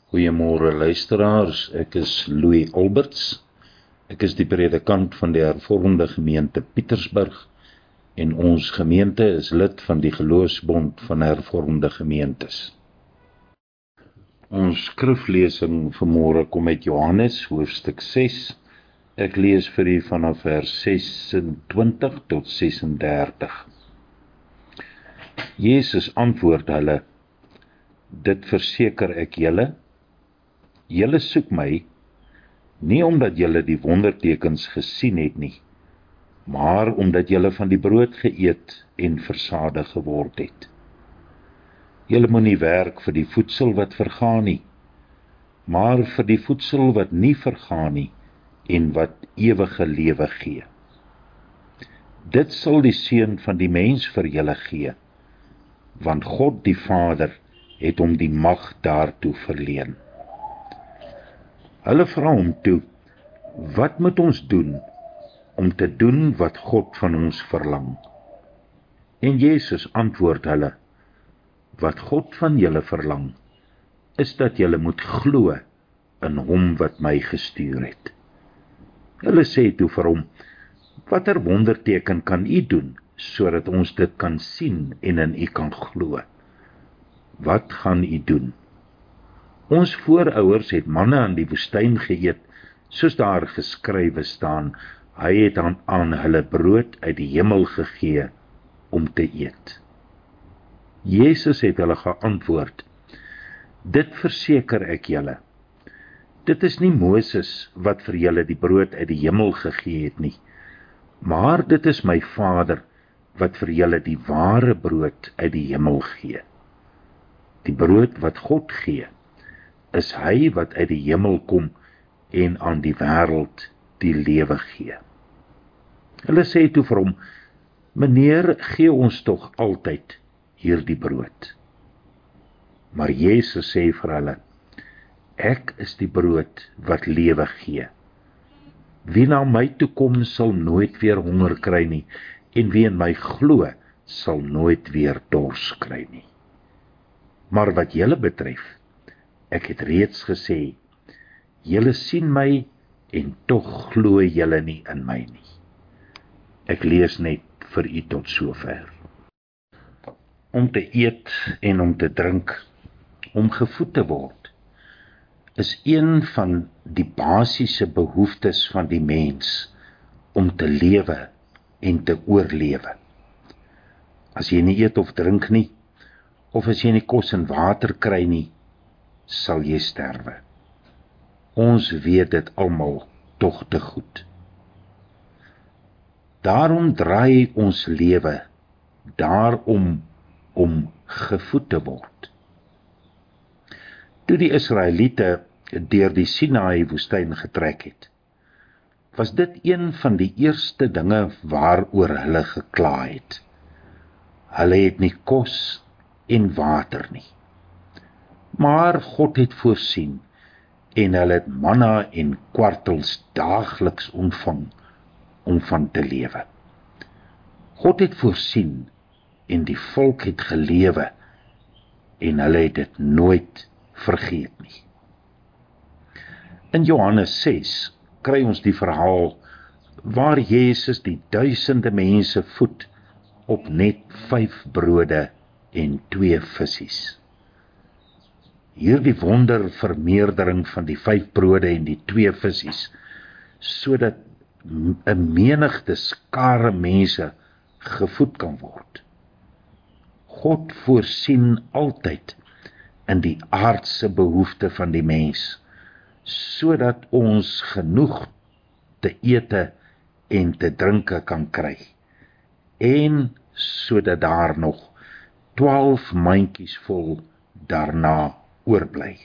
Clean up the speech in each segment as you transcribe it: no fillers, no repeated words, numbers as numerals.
Goeiemôre luisteraars, ek is Louis Alberts. Ek is die predikant van die Hervormde Gemeente Pietersburg en ons gemeente is lid van die Geloofsbond van Hervormde Gemeentes. Ons skriflesing vanmôre kom uit Johannes hoofstuk 6. Ek lees vir u vanaf vers 26 tot 36. Jesus antwoord hulle: Dit verseker ek julle, julle soek my, nie omdat julle die wondertekens gesien het nie, maar omdat julle van die brood geëet en versadig geword het. Julle moet nie werk vir die voedsel wat vergaan nie, maar vir die voedsel wat nie vergaan nie en wat ewige lewe gee. Dit sal die Seun van die mens vir julle gee, want God die Vader het hom die mag daartoe verleen. Hulle vra hom toe: Wat moet ons doen om te doen wat God van ons verlang? En Jesus antwoord hulle: Wat God van julle verlang, is dat julle moet glo in hom wat my gestuur het. Hulle sê toe vir hom: Watter wonderteken kan u doen, sodat ons dit kan sien en in u kan glo? Wat gaan u doen? Ons voorouers het manna in die woestyn geëet, soos daar geskrywe staan, hy het aan hulle brood uit die hemel gegee om te eet. Jesus het hulle geantwoord: Dit verseker ek julle, dit is nie Moses wat vir julle die brood uit die hemel gegee het nie, maar dit is my Vader wat vir julle die ware brood uit die hemel gee. Die brood wat God gee, is hy wat uit die hemel kom en aan die wêreld die lewe gee. Hulle sê toe vir hom: Meneer, gee ons tog altyd hierdie brood. Maar Jesus sê vir hulle: Ek is die brood wat lewe gee. Wie na my toe kom, sal nooit weer honger kry nie, en wie in my glo, sal nooit weer dors kry nie. Maar wat julle betref, ek het reeds gesê, julle sien my en tog glo julle nie in my nie. Ek lees net vir u tot sover. Om te eet en om te drink, om gevoed te word, is een van die basiese behoeftes van die mens om te lewe en te oorlewe. As jy nie eet of drink nie, of as jy nie kos en water kry nie, sal jy sterwe. Ons weet dit almal tog te goed. Daarom draai ons lewe daarom om gevoed te word. Toe die Israeliete deur die Sinaï woestyn getrek het, was dit een van die eerste dinge waaroor hulle gekla het. Hulle het nie kos en water nie. Maar God het voorsien en hulle het manna en kwartels daagliks ontvang om van te lewe. God het voorsien en die volk het gelewe en hulle het dit nooit vergeet nie. In Johannes 6 kry ons die verhaal waar Jesus die duisende mense voed op net 5 brode en 2 vissies. Hierdie wondervermeerdering van die 5 brode en die 2 vissies, sodat 'n menigte skare mense gevoed kan word. God voorsien altyd in die aardse behoefte van die mens, sodat ons genoeg te ete en te drinke kan kry, en sodat daar nog 12 mandjies vol daarna oorbly.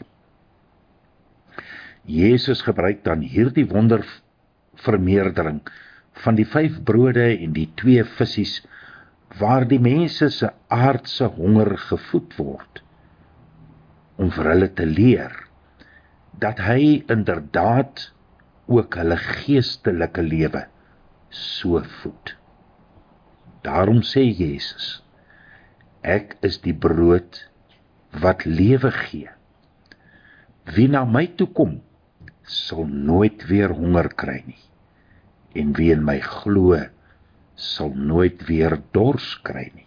Jesus gebruik dan hierdie wondervermeerdering van die 5 brode en die 2 vissies, waar die mense se aardse honger gevoed word, om vir hulle te leer dat hy inderdaad ook hulle geestelike lewe so voed. Daarom sê Jesus: Ek is die brood wat lewe gee. Wie na my toe kom, sal nooit weer honger kry nie, en wie in my glo, sal nooit weer dors kry nie.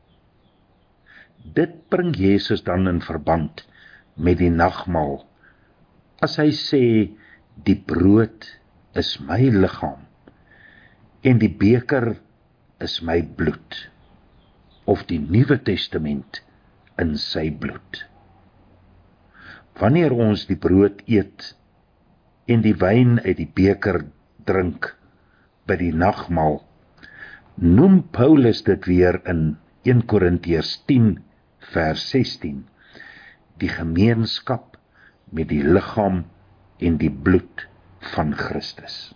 Dit bring Jesus dan in verband met die nagmaal, as hy sê, die brood is my liggaam, en die beker is my bloed, of die Nuwe Testament in sy bloed. Wanneer ons die brood eet, en die wyn uit die beker drink, by die nagmaal, noem Paulus dit weer in 1 Korintiërs 10 vers 16, die gemeenskap met die liggaam en die bloed van Christus.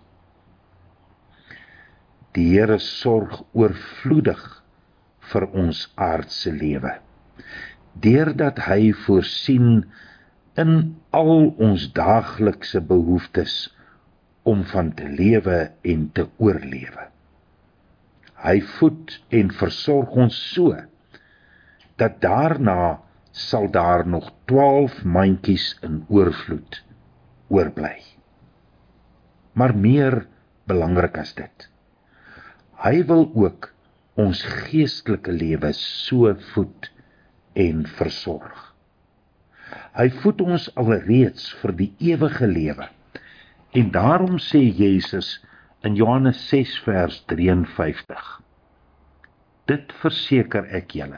Die Here sorg oorvloedig vir ons aardse lewe, deurdat hy voorsien in al ons daaglikse behoeftes om van te lewe en te oorlewe. Hy voed en versorg ons so, dat daarna sal daar nog 12 mandjies in oorvloed oorbly. Maar meer belangrik as dit, hy wil ook ons geestelike lewe so voed en versorg. Hy voed ons alreeds vir die ewige lewe, en daarom sê Jesus in Johannes 6 vers 53, dit verseker ek julle,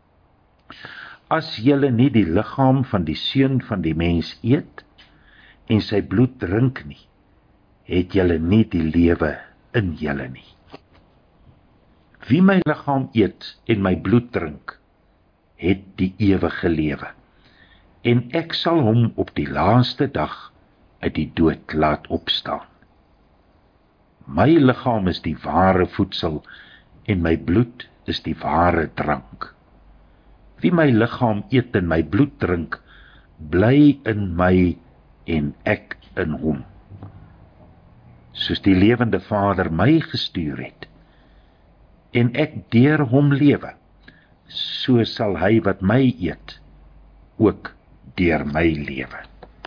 as julle nie die liggaam van die Seun van die mens eet, en sy bloed drink nie, het julle nie die lewe in julle nie. Wie my liggaam eet en my bloed drink, het die ewige lewe, en ek sal hom op die laaste dag uit die dood laat opstaan. My liggaam is die ware voedsel, en my bloed is die ware drank. Wie my liggaam eet en my bloed drink, bly in my en ek in hom. Soos die lewende Vader my gestuur het, en ek deur hom lewe, so sal hy wat my eet, ook deur my lewe.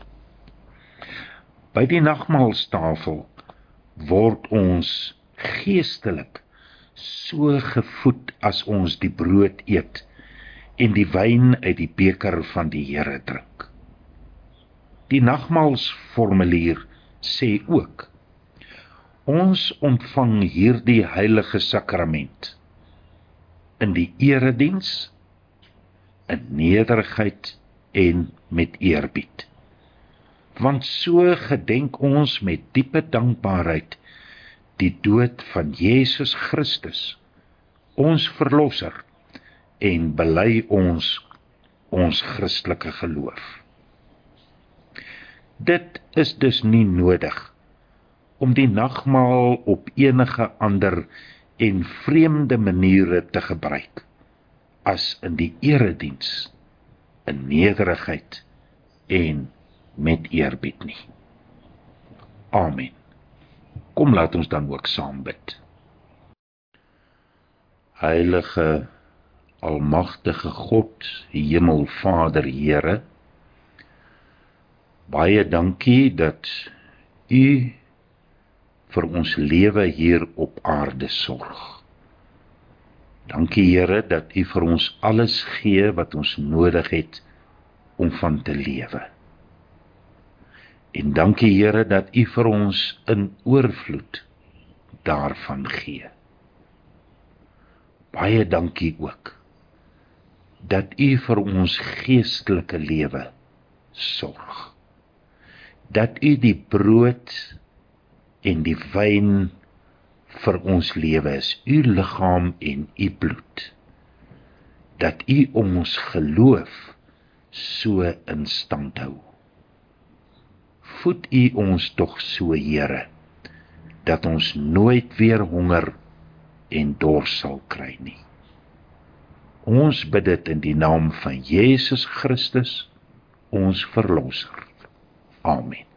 By die nagmaalstafel word ons geestelik so gevoed as ons die brood eet en die wyn uit die beker van die Here drink. Die nagmaalsformulier sê ook, ons ontvang hierdie heilige sakrament in die erediens, in nederigheid en met eerbied. Want so gedenk ons met diepe dankbaarheid die dood van Jesus Christus, ons verlosser, en bely ons Christelike geloof. Dit is dus nie nodig om die nagmaal op enige ander en vreemde maniere te gebruik, as in die erediens, in nederigheid en met eerbied nie. Amen. Kom laat ons dan ook saam bid. Heilige, almagtige God, Hemelvader Here, baie dankie dat U vir ons lewe hier op aarde sorg. Dankie Here dat U vir ons alles gee wat ons nodig het om van te lewe. En dankie Here dat U vir ons in oorvloed daarvan gee. Baie dankie ook dat U vir ons geestelike lewe sorg. Dat U die brood en die wyn vir ons lewe is, U liggaam en U bloed. Dat U ons geloof so in stand hou. Voed U ons tog so, Here, dat ons nooit weer honger en dors sal kry nie. Ons bid dit in die naam van Jesus Christus, ons Verlosser. Amen.